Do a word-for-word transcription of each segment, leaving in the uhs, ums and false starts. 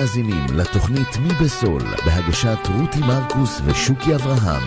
מאזינים לתוכנית מי בסול בהגשת רותי מרקוס ושוקי אברהם.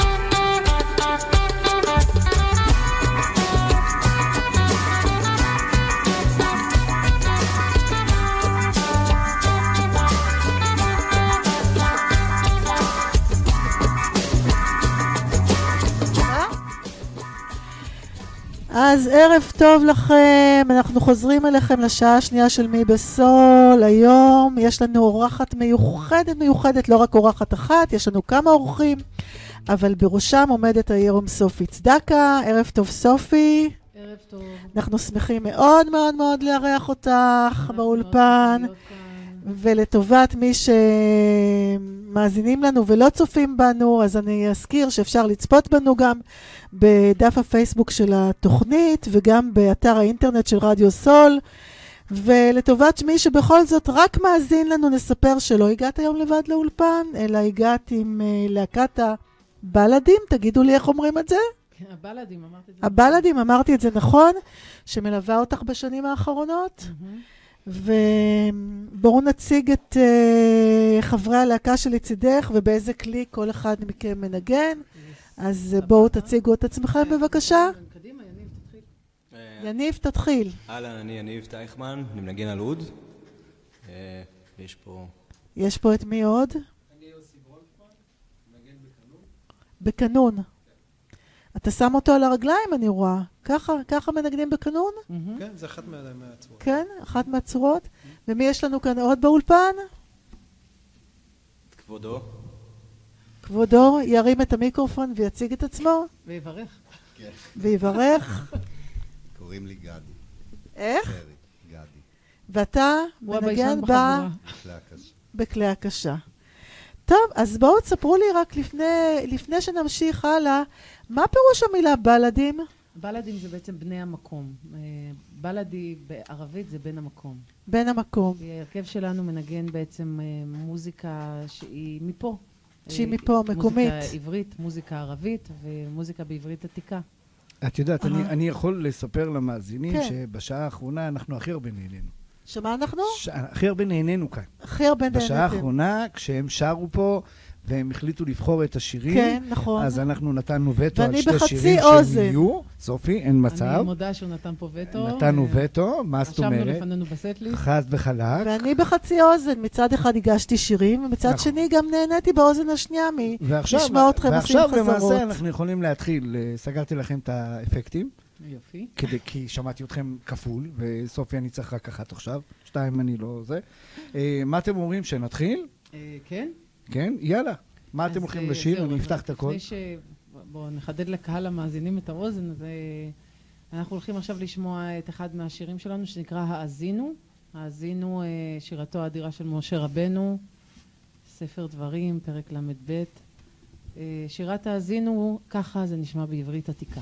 אז ערב טוב לכם, אנחנו חוזרים אליכם לשעה השנייה של מי בסול. היום יש לנו אורחת מיוחדת מיוחדת, לא רק אורחת אחת, יש לנו כמה אורחים, אבל בראשם עומדת היום סופי צדקה. ערב טוב סופי. ערב טוב. אנחנו שמחים מאוד מאוד מאוד לארח אותך באולפן, ולטובת מי שמאזינים לנו ולא צופים בנו, אז אני אזכיר שאפשר לצפות בנו גם בדף הפייסבוק של התוכנית וגם באתר האינטרנט של רדיו סול. ולטובת מי שבכל זאת רק מאזין לנו, נספר שלא הגעת היום לבד לאולפן, אלא הגעת עם uh, להקת הבלדים. תגידו לי איך אומרים את זה? הבלדים, אמרתי את זה. הבלדים, אמרתי את זה נכון, שמלווה אותך בשנים האחרונות. ובואו נציג את uh, חברי הלהקה שלצידך ובאיזה כלי כל אחד מכם מנגן. אז בואו תציגו את עצמכם בבקשה. קדימה, יניב, תתחיל. יניב, תתחיל. אהלן, אני יניב טייכמן, אני מנגן על אוד. יש פה... יש פה את מי עוד? אני יוסי ברולפמן, מנגן בקנון. בקנון. אתה שם אותו על הרגליים, אני רואה. ככה, ככה מנגנים בקנון? כן, זה אחת מהצורות. כן, אחת מהצורות. ומי יש לנו כאן עוד באולפן? כבודו. כבודו ירים את המיקרופון ויציג את עצמו. ויברך. כן. ויברך. קוראים לי גדי. איך? גדי. ואתה מנגן בה בכלי הקשה. טוב, אז בואו תספרו לי רק לפני, לפני שנמשיך הלאה, מה פירוש המילה בלדים? בלדים זה בעצם בני המקום. בלדי בערבית זה בן המקום. בן המקום. ההרכב שלנו מנגן בעצם מוזיקה שהיא מפה. שהיא מפה, מקומית. מוזיקה עברית, מוזיקה ערבית ומוזיקה בעברית עתיקה. את יודעת, אני, אני יכול לספר למאזינים כן. שבשעה האחרונה אנחנו הכי הרבה נהנינו. שמה אנחנו? ש... הכי הרבה נהנינו כאן. הכי הרבה נהנינו. בשעה האחרונה, כשהם שרו פה, והם החליטו לבחור את השירים, כן, נכון. אז אנחנו נתנו וטו על שתי בחצי שירים אוזן. שהם יהיו. סופי, אין מצב. אני מודה שהוא נתן פה וטו. נתנו וטו, מה זאת אומרת? חשבנו לפנינו בסטליסט. חד וחלק. ואני בחצי אוזן, מצד אחד הגשתי שירים, ומצד נכון. שני גם נהניתי באוזן השנייה משמע אתכם עושים חזרות. ועכשיו למעשה אנחנו יכולים להתחיל, סגרתי לכם את האפקטים. יופי. כדי, כי שמעתי אתכם כפול, וסופי אני צריך רק אחת עכשיו, שתיים אני לא זה. מה אתם אומרים, שנתחיל? כן. כן? יאללה. מה אתם הולכים לשיר? אני אפתח את הכל. בואו נחדד לקהל המאזינים את האוזן. אז אנחנו הולכים עכשיו לשמוע את אחד מהשירים שלנו שנקרא האזינו. האזינו, שירתו האדירה של משה רבנו, ספר דברים, פרק למד ב'. שירת האזינו, ככה זה נשמע בעברית עתיקה.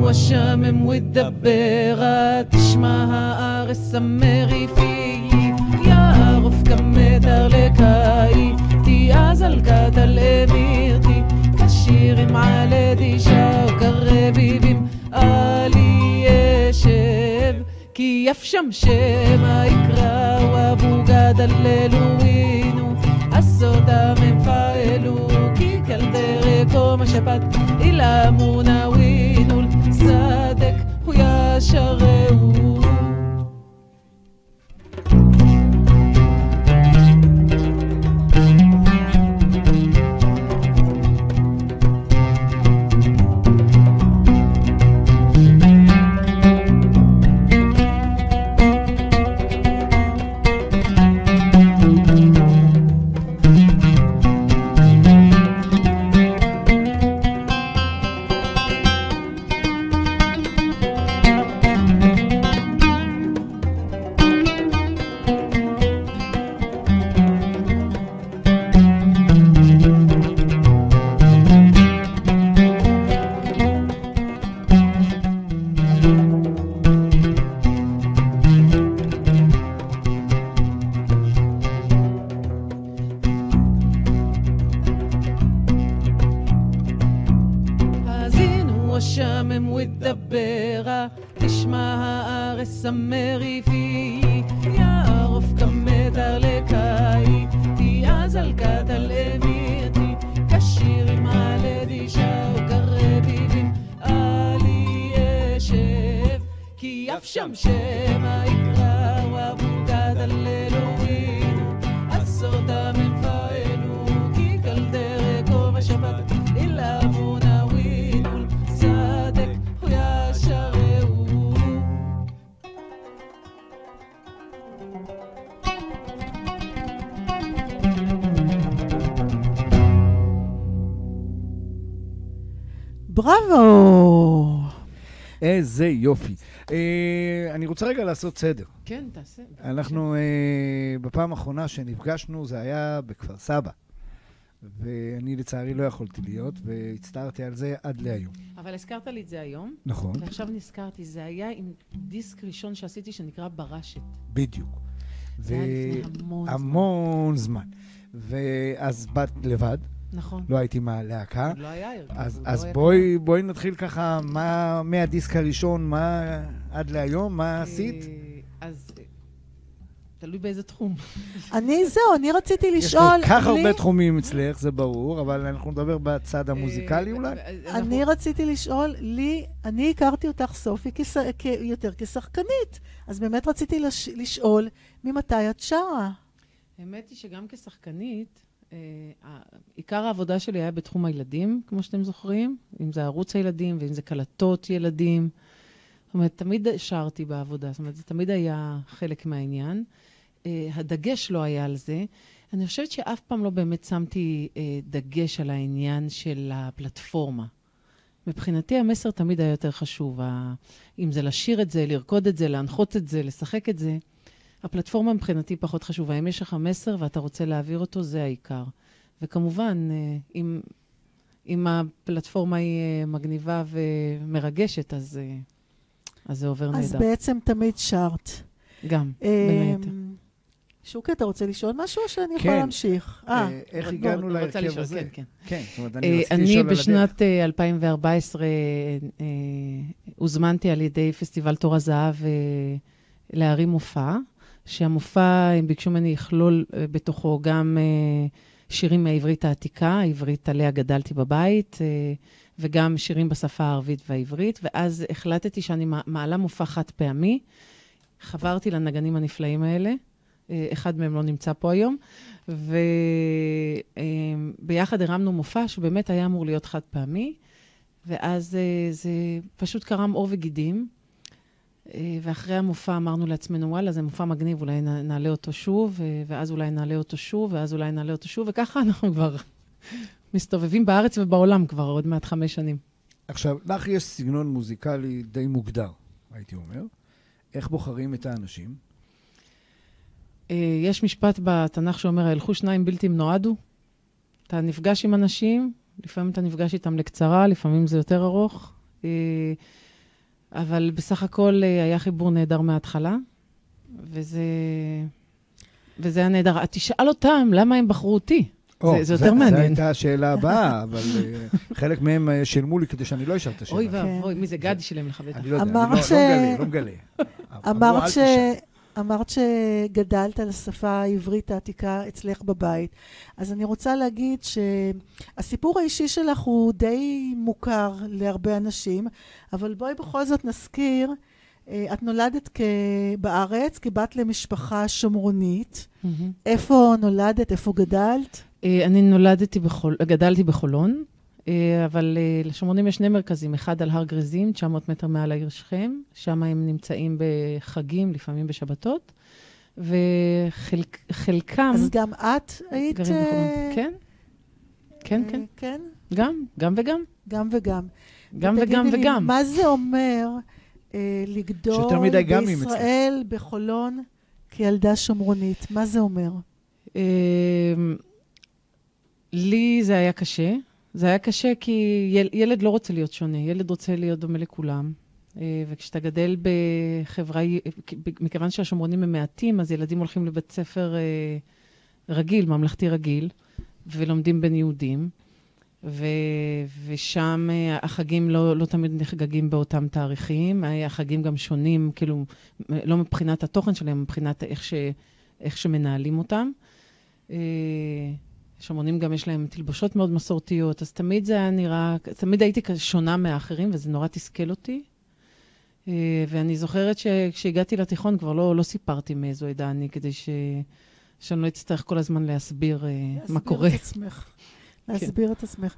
השמם ודברה, תשמע הארץ המריפי, יערוף כמטר לקאי, תיאז על קטל אמירתי, כשירים על אדישה וקרביבים עלי ישב, כי יפשם שמה יקרא ואבו גדל אלוהינו, הסודה ממפעלו, כי כל דרכו משפט אילה מונאווינול, צדק הוא ישרהו. השמם ודברה, תשמע הארץ המריפי, יערוף כמטר לקאי, תיאז על קטל אמירתי, כשירים על אדישה וקרביבים עלי ישב, כי יפשם שמה יקרא ואבו גדל אלוהינו, הסודה ממפעלו, כי כל דרכו משפט אילה מונאווינול, צדק הוא ישרהו. בראבו! איזה יופי. אה, אני רוצה רגע לעשות סדר. כן, תעשה. אנחנו, אה, בפעם האחרונה שנפגשנו, זה היה בכפר סבא. ואני לצערי לא יכולתי להיות, והצטערתי על זה עד להיום. אבל הזכרת לי את זה היום. נכון. ועכשיו נזכרתי, זה היה עם דיסק ראשון שעשיתי שנקרא ברשת. בדיוק. זה היה לפני המון זמן. המון זמן. ואז באת לבד. נכון. לא הייתי מהלהקה. לא היה הרכב. אז, אז בואי, בואי נתחיל ככה, מה, מהדיסק הראשון, מה, עד להיום, מה עשית? אז תלוי באיזה תחום. אני זהו, אני רציתי יש לשאול... כל כך לי- הרבה תחומים אצלך, זה ברור, אבל אנחנו נדבר בצד המוזיקלי אולי. אני רציתי לשאול, לי, אני הכרתי אותך, סופי, כש- כ- יותר כשחקנית. אז באמת רציתי לש- לשאול, ממתי את שרה? האמת היא שגם כשחקנית, אה, ה- עיקר העבודה שלי היה בתחום הילדים, כמו שאתם זוכרים, אם זה ערוץ הילדים ואם זה קלטות ילדים. זאת אומרת, תמיד שרתי בעבודה, זאת אומרת, זה תמיד היה חלק מהעניין. אה, הדגש לא היה על זה. אני חושבת שאף פעם לא באמת שמתי אה, דגש על העניין של הפלטפורמה. מבחינתי המסר תמיד היה יותר חשוב. ה- אם זה לשיר את זה, לרקוד את זה, להנחות את זה, לשחק את זה. הפלטפורמה מבחינתי פחות חשובה. אם יש לך מסר ואתה רוצה להעביר אותו, זה העיקר. וכמובן, אה, אם, אם הפלטפורמה היא אה, מגניבה ומרגשת, אז, אה, אז זה עובר אז נהדר. בעצם תמיד שרת. גם, בין אמ, היתר. שוקי, אתה רוצה לשאול משהו או שאני כן. יכולה להמשיך? אה, אה, איך לא, הגענו לא, רוצה להרכב לשאול, הזה? כן, כן. כן, זאת אומרת, אני אה, רציתי אני לשאול על הדרך. בשנת אה, אלפיים וארבע עשרה אה, הוזמנתי על ידי פסטיבל תור הזהב אה, להרים מופע, שהמופע, הם ביקשו ממני לכלול אה, בתוכו גם אה, שירים מהעברית העתיקה, העברית עליה גדלתי בבית, אה, וגם שירים בשפה הערבית והעברית, ואז החלטתי שאני מע- מעלה מופע חד פעמי, חברתי לנגנים הנפלאים האלה, אה, אחד מהם לא נמצא פה היום, וביחד הרמנו מופע שבאמת היה אמור להיות חד פעמי, ואז אה, זה פשוט קרם עור וגידים, אה, ואחרי המופע אמרנו לעצמנו, וואלה, זה מופע מגניב, אולי נ- נעלה אותו שוב, אה, ואז אולי נעלה אותו שוב, ואז אולי נעלה אותו שוב, וככה אנחנו כבר מסתובבים בארץ ובעולם כבר עוד מעט חמש שנים. עכשיו, לך יש סגנון מוזיקלי די מוגדר, הייתי אומר. איך בוחרים את האנשים? אה, יש משפט בתנ"ך שאומר, הלכו שניים בלתי נועדו. אתה נפגש עם אנשים, לפעמים אתה נפגש איתם לקצרה, לפעמים זה יותר ארוך. אה, אבל בסך הכל היה חיבור נהדר מההתחלה, וזה, וזה היה נהדר. תשאל אותם למה הם בחרו אותי. או, זה, זה יותר מעניין. זו הייתה השאלה הבאה, אבל uh, חלק מהם uh, שילמו לי כדי שאני לא אשאל את השאלה. אוי ואבוי, מי זה גדי שלהם לך בטח. אני לא יודע, אני אמרת לא, ש- לא מגלה, לא מגלה. אמרו, אמרת, "אל ש... תשאל". אמרת שגדלת על השפה העברית העתיקה אצלך בבית. אז אני רוצה להגיד שהסיפור האישי שלך הוא די מוכר להרבה אנשים, אבל בואי בכל זאת נזכיר, את נולדת כ... בארץ כבת למשפחה שומרונית. איפה נולדת? איפה גדלת? אני נולדתי בחול... גדלתי בחולון, אבל לשומרונים יש שני מרכזים, אחד על הר גריזים, תשע מאות מטר מעל העיר שכם, שם הם נמצאים בחגים, לפעמים בשבתות, וחלקם... אז גם את היית... גרים בחולון. כן, כן, כן. כן? גם, גם וגם. גם וגם. גם וגם תגידי לי, וגם. מה זה אומר אה, לגדול שיותר מדי גמים אצלך. בישראל, בחולון, כילדה שומרונית? מה זה אומר? אה, לי זה היה קשה. זה היה קשה כי יל, ילד לא רוצה להיות שונה, ילד רוצה להיות דומה לכולם. אה, וכשאתה גדל בחברה, מכיוון שהשומרונים הם מעטים, אז ילדים הולכים לבית ספר אה, רגיל, ממלכתי רגיל, ולומדים בין יהודים. ו, ושם החגים לא, לא תמיד נחגגים באותם תאריכים, החגים גם שונים, כאילו, לא מבחינת התוכן שלהם, מבחינת איך, ש, איך שמנהלים אותם. שומרונים גם יש להם תלבושות מאוד מסורתיות, אז תמיד זה היה נראה, תמיד הייתי שונה מהאחרים, וזה נורא תסכל אותי. ואני זוכרת שכשהגעתי לתיכון כבר לא, לא סיפרתי מאיזו עדה אני, כדי ש, שאני לא אצטרך כל הזמן להסביר, להסביר מה קורה. להסביר את עצמך. להסביר את עצמך.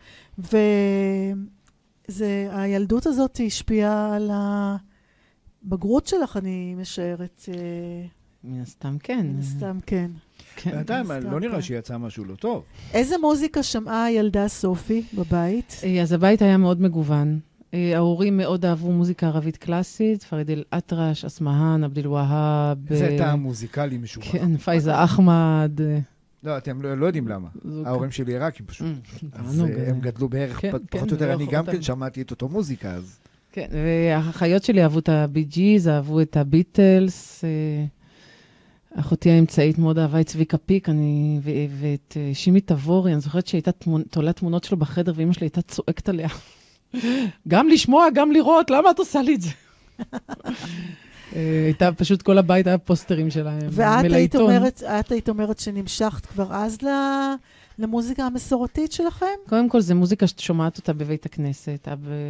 והילדות הזאת השפיעה על הבגרות שלך, אני משערת. מן הסתם כן. מן הסתם כן. בינתיים, לא נראה שיצא משהו לא טוב. איזה מוזיקה שמעה הילדה סופי בבית? אז הבית היה מאוד מגוון. ההורים מאוד אהבו מוזיקה ערבית קלאסית, פריד אל-אטרש, אסמהאן, עבד אל-והאב. זה טעם מוזיקלי משובח. כן, פייזה אחמד. לא, אתם לא יודעים למה. ההורים שלי עיראקים פשוט. אז הם גדלו בערך, פחות או יותר, אני גם כן שמעתי את אותו מוזיקה, אז... כן, והאחיות שלי אהבו את הבי ג'יז, אהבו את הביטלס, אחותי האמצעית מאוד אהבה את צביקה פיק, ואת שימי תבורי, אני זוכרת שהייתה תולה תמונות שלו בחדר, ואמא שלי הייתה צועקת עליה. גם לשמוע, גם לראות, למה את עושה לי את זה? הייתה פשוט כל הבית היה פוסטרים שלהם. ואת היית אומרת, את היית אומרת שנמשכת כבר אז למוזיקה המסורתית שלכם? קודם כל, זו מוזיקה שאת שומעת אותה בבית הכנסת,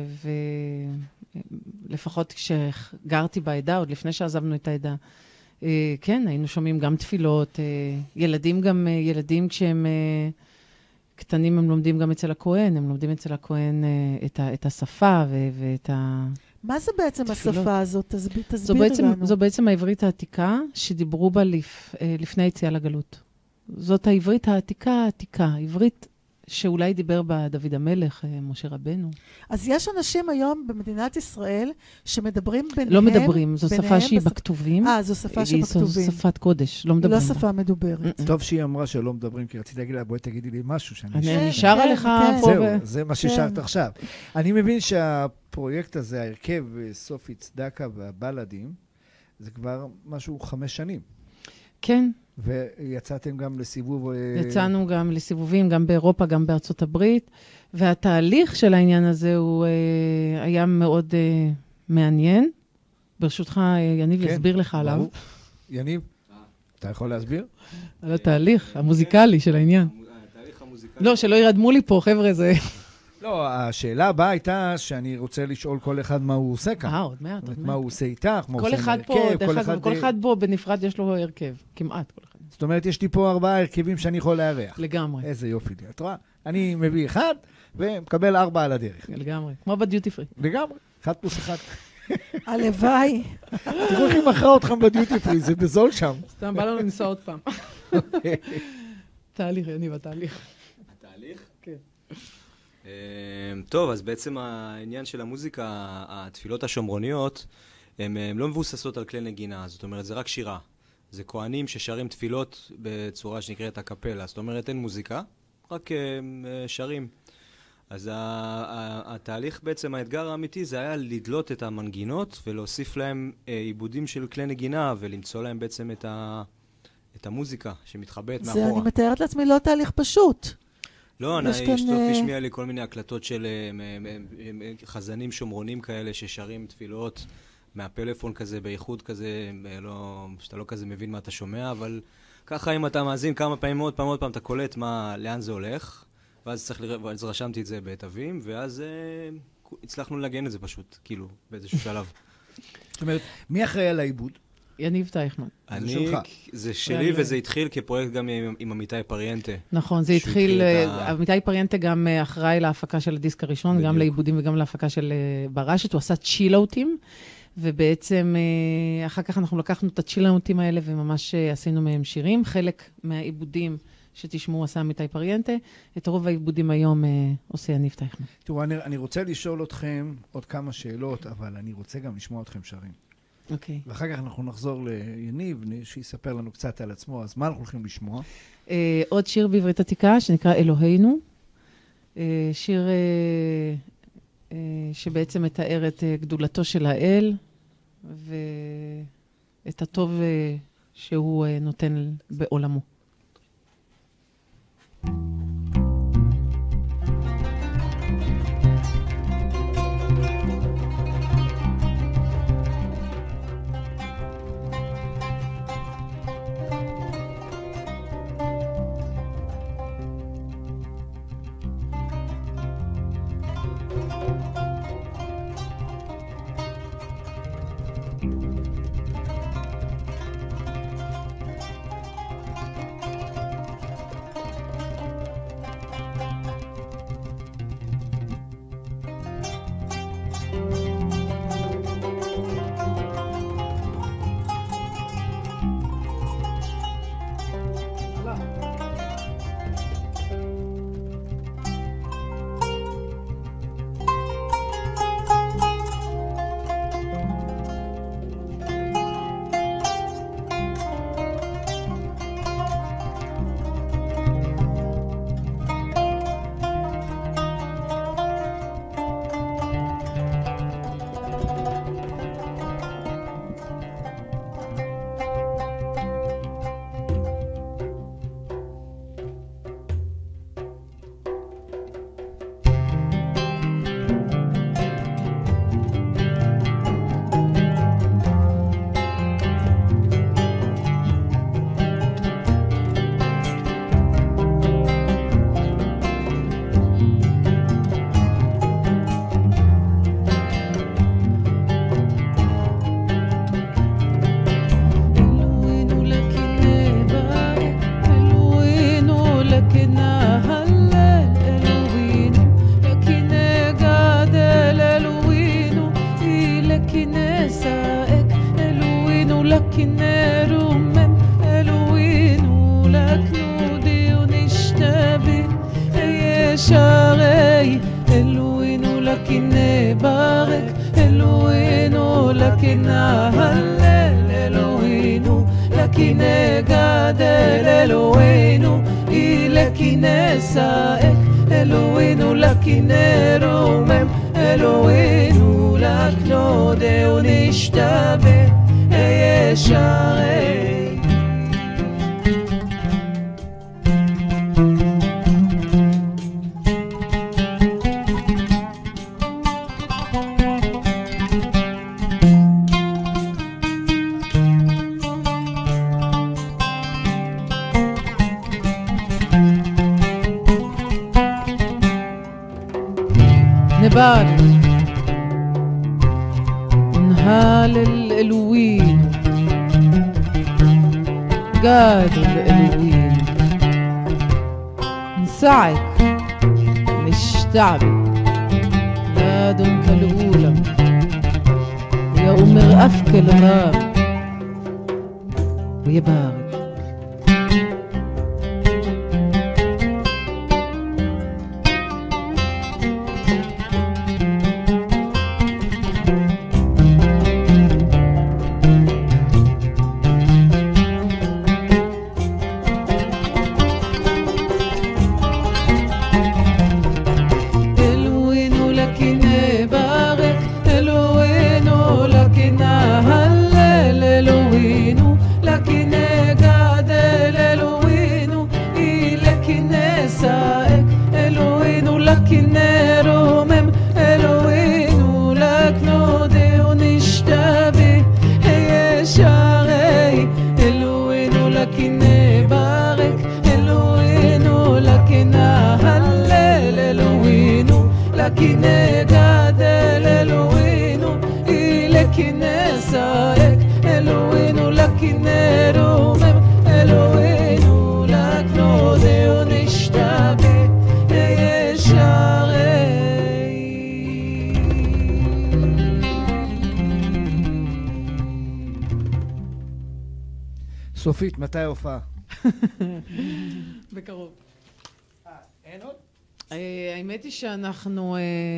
ולפחות כשגרתי בעדה, עוד לפני שעזבנו את העדה, כן, היינו שומעים גם תפילות, ילדים גם, ילדים כשהם קטנים הם לומדים גם אצל הכהן, הם לומדים אצל הכהן את השפה ואת ה... מה זה בעצם תפילות. השפה הזאת? תסביר, תסביר זו בעצם, לנו. זו בעצם העברית העתיקה שדיברו בה לפ, לפני היציאה לגלות. זאת העברית העתיקה העתיקה, העברית שאולי דיבר בה דוד המלך, משה רבנו. אז יש אנשים היום במדינת ישראל שמדברים ביניהם... לא מדברים, זו ביניהם שפה שהיא בס... בכתובים. אה, זו שפה שבכתובים. זו שפת קודש, לא מדברים לא בה. שפה מדוברת. טוב שהיא אמרה שלא מדברים, כי רציתי להגיד לה, בואי תגידי לי משהו שאני... אני נשאר עליך פה. זהו, זה מה ששארת עכשיו. אני מבין שהפרויקט הזה, ההרכב סופי צדקה והבלדים, זה כבר משהו חמש שנים. כן. ויצאתם גם לסיבוב... יצאנו גם לסיבובים, גם באירופה, גם בארצות הברית, והתהליך של העניין הזה הוא היה מאוד מעניין. ברשותך, יניב יסביר לך עליו. יניב, אתה יכול להסביר? על התהליך המוזיקלי של העניין. התהליך המוזיקלי. לא, שלא ירדמו לי פה, חבר'ה, זה... לא, השאלה הבאה הייתה שאני רוצה לשאול כל אחד מה הוא עושה כאן. אה, עוד מעט, עוד מעט. מה הוא עושה איתך, מה הוא עושה עם הרכב. כל אחד פה בנפרד יש לו הרכב, כמעט כל אחד. זאת אומרת, יש לי פה ארבעה הרכבים שאני יכול לארח. לגמרי. איזה יופי לי. את רואה? אני מביא אחד ומקבל ארבע על הדרך. לגמרי. כמו בדיוטי פרי. לגמרי. אחד פלוס אחד. הלוואי. תראו איך היא מכרה אתכם בדיוטי פרי, זה בזול שם. סתם, בא לנו לנסוע עוד פעם. תהליך, יניב, התהליך. התהליך? כן. טוב, אז בעצם העניין של המוזיקה, התפילות השומרוניות, הן לא מבוססות על כלי נגינה, זאת אומרת, זה רק שירה. זה כהנים ששרים תפילות בצורה שנקראת הקפלה, זאת אומרת, אין מוזיקה, רק שרים. אז ה- ה- התהליך בעצם, האתגר האמיתי, זה היה לדלות את המנגינות ולהוסיף להם אה, עיבודים של כלי נגינה ולמצוא להם בעצם את, ה- את המוזיקה שמתחבאת זה מאחורה. אני מתארת לעצמי לא תהליך פשוט. לא, אני יש כאן, אשתוף אה, השמיע לי כל מיני הקלטות של אה, מ- מ- מ- חזנים שומרונים כאלה ששרים תפילות מהפלאפון כזה, באיחוד כזה, אה, לא, שאתה לא כזה מבין מה אתה שומע, אבל ככה אם אתה מאזין כמה פעמים, עוד פעם, עוד פעם, אתה קולט מה, לאן זה הולך, ואז צריך לראות, ואז רשמתי את זה בתווים, ואז אה, הצלחנו לנגן את זה פשוט, כאילו, באיזשהו שלב. זאת אומרת, מי אחראי על העיבוד? יניב טייכמן. אני, שלך. זה שלי, וזה התחיל כפרויקט גם עם, עם עמיתי פריאנטה. נכון, זה שהוא התחיל, התחיל את אה, ה- עמיתי פריאנטה גם אה, אחראי להפקה של הדיסק הראשון, גם בדיוק. לעיבודים וגם להפקה של אה, ברשת, הוא עשה צ'ילאוטים, ובעצם אה, אחר כך אנחנו לקחנו את הצ'ילאוטים האלה וממש אה, עשינו מהם שירים. חלק מהעיבודים שתשמעו עשה עמיתי פריאנטה, את רוב העיבודים היום אה, עושה יניב טייכמן. תראו, אני, אני רוצה לשאול אתכם עוד כמה שאלות, אבל אני רוצה גם לשמוע אתכם שרים. אוקיי. ואחר כך אנחנו נחזור ליניב, שיספר לנו קצת על עצמו. אז מה אנחנו הולכים לשמוע? אה, עוד שיר בעברית עתיקה שנקרא אלוהינו, אה, שיר אה, אה, שבעצם מתאר את אה, גדולתו של האל ואת הטוב אה, שהוא אה, נותן בעולמו. שערי אלוהינו לקיני ברק אלוהינו לקינה הלל אלוהינו לקיני גדל אלוהינו אי לקיני סעק אלוהינו לקיני רומם אלוהינו לקנודה ונשתבא אהיה שערי نبارك ونهالل الوين قادر الوين نسعك نشتعبي لا دمك الأولى يا أمر أفك الغاب ويبارك סופית, מתי ההופעה? בקרוב. אין עוד? האמת היא שאנחנו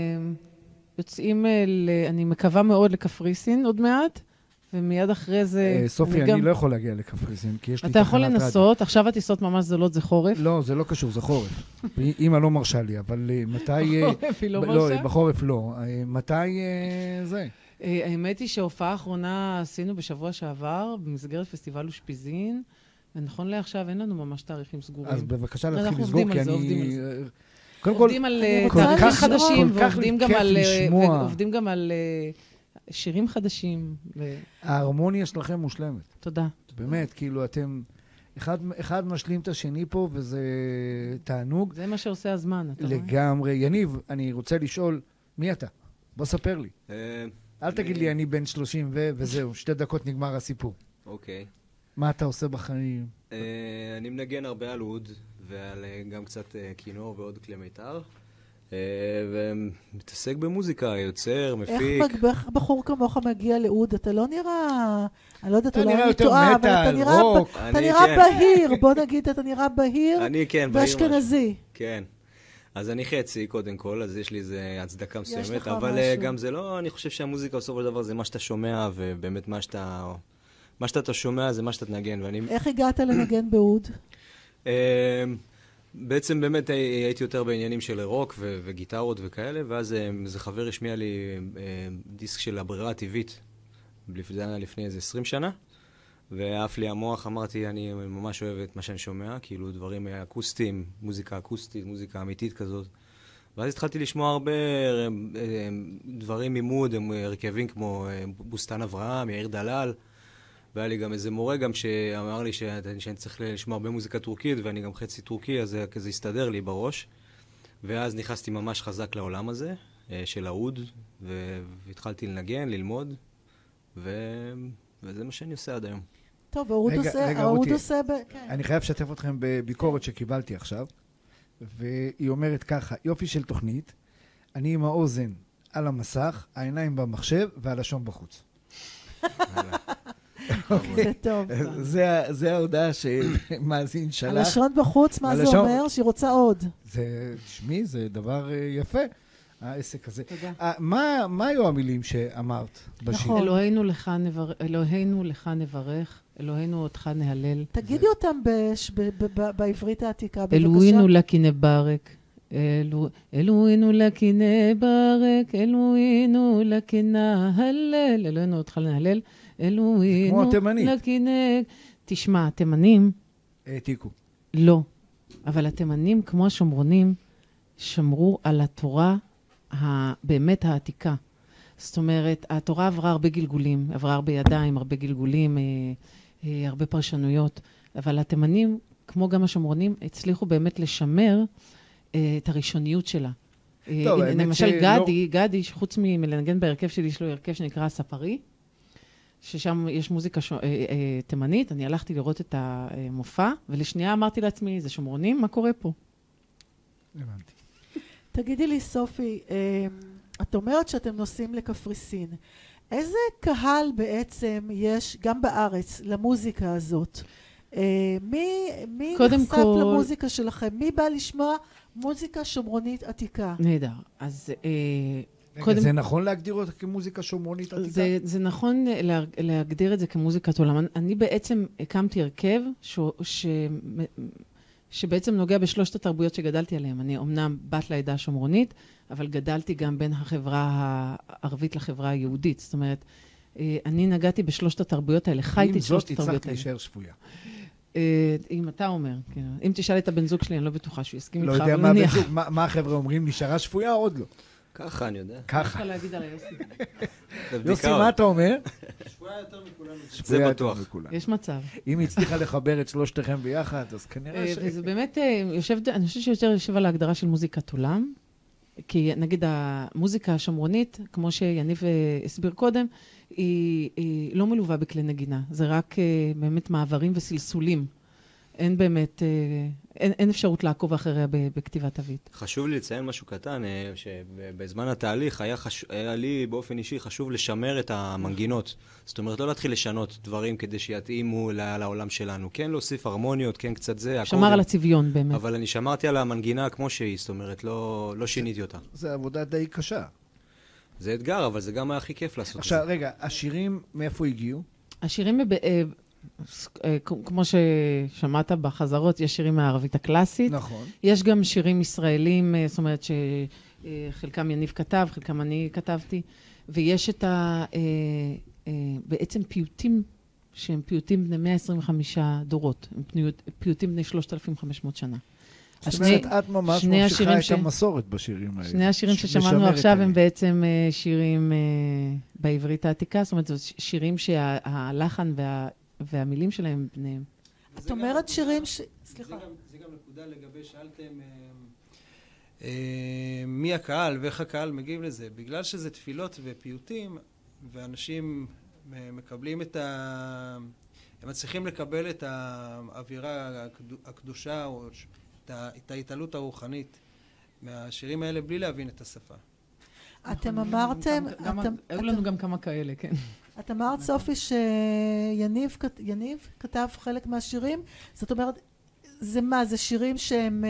יוצאים, אני מקווה מאוד לקפריסין עוד מעט, ומיד אחרי זה... סופי, אני לא יכול להגיע לקפריסין, כי יש לי אתה תחנת יכול רדיו. לנסות, עכשיו הטיסות ממש זולות, זה חורף. לא, זה לא קשור, זה חורף. אמא לא מרשה לי, אבל מתי... בחורף היא לא ב- מרשה? לא, בחורף לא. מתי אה, זה? האמת היא שההופעה האחרונה עשינו בשבוע שעבר, במסגרת פסטיבל אושפיזין, ונכון לעכשיו אין לנו ממש תאריכים סגורים. אז בבקשה אנחנו להתחיל עובדים לסגור, על כי זה, עובדים על אני... זה. קודם כל, עובדים על אני רוצה תאריכים לשמוע. חדשים, כל כך ועובדים גם כיף על לשמוע. ועובדים גם על אה, שירים חדשים. ו- ההרמוניה שלכם מושלמת. תודה. באמת, כאילו אתם... אחד, אחד משלים את השני פה, וזה תענוג. זה מה שעושה הזמן, אתה רואה? לגמרי. יניב, אני רוצה לשאול, מי אתה? בוא ספר לי. אה, אל תגיד לי, אני בן שלושים ו... וזהו, שתי דקות נגמר הסיפור. אוקיי. מה אתה עושה בחיים? אה, אני מנגן הרבה על אוד, ועל אה, גם קצת אה, כינור ועוד כלי מיתר. אה, ומתעסק במוזיקה, יוצר, מפיק. איך איך בחור כמוך מגיע לאוד? אתה לא נראה... אני לא יודעת, אתה אולי נראה אני יותר טועה, אבל אתה מטאל, נראה ב- רוק. אתה אני נראה כן. בהיר, בוא נגיד, אתה נראה בהיר אני כן, בעיר משהו. ואשכנזי. כן. אז אני חצי קודם כל, אז יש לי איזה הצדקה יש מסוימת, לך אבל אה, משהו. גם זה לא, אני חושב שהמוזיקה בסופו של דבר זה מה שאתה שומע, ובאמת מה שאתה, מה שאתה שומע זה מה שאתה תנגן, ואני... איך הגעת לנגן באוד? אה, בעצם באמת הי- הייתי יותר בעניינים של רוק ו- וגיטרות וכאלה, ואז אה, איזה חבר השמיע לי אה, דיסק של הברירה הטבעית, לפ- זה היה לפני איזה עשרים שנה, ועף לי המוח, אמרתי, אני ממש אוהב את מה שאני שומע, כאילו דברים אקוסטיים, מוזיקה אקוסטית, מוזיקה אמיתית כזאת. ואז התחלתי לשמוע הרבה אה, אה, דברים ממוד, הם הרכבים כמו אה, בוסתן אברהם, יאיר דלל, והיה לי גם איזה מורה גם שאמר לי שאני, שאני צריך לשמוע הרבה מוזיקה טורקית, ואני גם חצי טורקי, אז זה כזה הסתדר לי בראש. ואז נכנסתי ממש חזק לעולם הזה, אה, של האוד, ו- והתחלתי לנגן, ללמוד, ו- וזה מה שאני עושה עד היום. טוב, האוד רגע, עושה... רגע, האוד רותי. עושה... ב- כן. אני חייב לשתף אתכם בביקורת שקיבלתי עכשיו, והיא אומרת ככה, יופי של תוכנית, אני עם האוזן על המסך, העיניים במחשב והלשון בחוץ. זה טוב. זה, זה ההודעה שמאזין שלח. הלשון בחוץ, מה זה הלשון- אומר? שהיא רוצה עוד. זה, תשמעי, זה דבר אה, יפה, העסק הזה. תודה. אה, מה, מה היו המילים שאמרת בשיר? נכון. אלוהינו לך נבר- אלוהינו לך נברך, אלוהינו אותך נהלל. תגידי אותם בש- ב- ב- ב- בעברית העתיקה, בבקשה. אלוהינו לקי נברק. אלו- אלוהינו לקי נברק, אלוהינו לקי נהלל, אלוהינו אותך נהלל, אלוהינו כמו התימנית. לקי נ... תשמע, התימנים, העתיקו. לא. אבל התימנים, כמו השומרונים, שמרו על התורה ה- באמת העתיקה. זאת אומרת, התורה עברה הרבה גלגולים, עברה הרבה ידיים, הרבה גלגולים, אה, אה, הרבה פרשנויות, אבל התימנים, כמו גם השומרונים, הצליחו באמת לשמר אה, את הראשוניות שלה. אה, טוב, הנה, האמת למשל שלא- גדי, גדי, שחוץ מלנגן בהרכב שלי, יש לו הרכב שנקרא הספרי, ששם יש מוזיקה ש... אה, אה, תימנית, אני הלכתי לראות את המופע, ולשנייה אמרתי לעצמי, זה שומרונים? מה קורה פה? הבנתי. תגידי לי, סופי, אה, את אומרת שאתם נוסעים לקפריסין. איזה קהל בעצם יש גם בארץ למוזיקה הזאת? אה, מי, מי קודם נחשף כל- למוזיקה שלכם? מי בא לשמוע מוזיקה שומרונית עתיקה? נהדר. אז אה, רגע, קודם- זה נכון להגדיר אותה כמוזיקה שומרונית עתיקה? זה, זה נכון לה, להגדיר את זה כמוזיקת עולם. אני- אני בעצם הקמתי הרכב ש, ש, שבעצם נוגע בשלושת התרבויות שגדלתי עליהן. אני אומנם בת לעדה השומרונית, אבל גדלתי גם בין החברה הערבית לחברה היהודית. זאת אומרת, אה, אני נגעתי בשלושת התרבויות האלה, חייתי עם את זאת, שלושת התרבויות הצלחת האלה. להישאר שפויה. אה, אם אתה אומר, כן. אם תשאל את הבן זוג שלי, אני לא בטוחה שהוא יסכים לא איתך, יודע אבל מה הבן נניח. זוג, מה מה החבר'ה אומרים, נשארה שפויה או עוד לא? ככה, אני יודע. ככה. להגיד על היוסי. זה יוסי, בדיקה מה עוד. אתה אומר? שפויה יותר מכולנו. שפויה יותר בטוח. מכולם. יש מצב. אם היא הצליחה לחבר את שלושתכם ביחד, אז כנראה אה, ש... וזה באמת, אה, יושב, אני חושבת שיותר יושב על ההגדרה של מוזיקת עולם, כי נגיד המוזיקה השומרונית, כמו שיניב אה, הסביר קודם, היא, היא לא מלווה בכלי נגינה, זה רק אה, באמת מעברים וסלסולים. אין באמת, אין, אין אפשרות לעקוב אחריה בכתיבת תווית. חשוב לי לציין משהו קטן, שבזמן התהליך היה, חש... היה לי באופן אישי חשוב לשמר את המנגינות. זאת אומרת, לא להתחיל לשנות דברים כדי שיתאימו לעולם שלנו. כן להוסיף הרמוניות, כן קצת זה. שמר הקודם, על הצביון באמת. אבל אני שמרתי על המנגינה כמו שהיא, זאת אומרת, לא, לא שיניתי אותה. זה עבודה די קשה. זה אתגר, אבל זה גם היה הכי כיף לעשות. עכשיו, רגע, השירים מאיפה הגיעו? השירים, כמו ששמעת בחזרות, יש שירים מהערבית הקלאסית. נכון. יש גם שירים ישראלים, זאת אומרת שחלקם יניב כתב, חלקם אני כתבתי, ויש את ה... בעצם פיוטים, שהם פיוטים בני מאה עשרים וחמישה דורות, פיוטים בני שלושת אלפים וחמש מאות שנה. זאת אומרת, את ממש ממשיכה את המסורת בשירים האלה. שני השירים ששמענו עכשיו הם בעצם שירים בעברית העתיקה, זאת אומרת, זה שירים שהלחן והמילים שלהם בניהם. את אומרת שירים ש... סליחה. זה גם נקודה לגבי שאלתם מי הקהל ואיך הקהל מגיב לזה. בגלל שזה תפילות ופיוטים, ואנשים מקבלים את ה... הם מצליחים לקבל את האווירה הקדושה או את ההתעלות הרוחנית מהשירים האלה בלי להבין את השפה. אתם אמרתם... היו לנו גם כמה כאלה, כן. את אמרת, סופי, שיניב כתב חלק מהשירים. זאת אומרת, זה מה? זה שירים שהם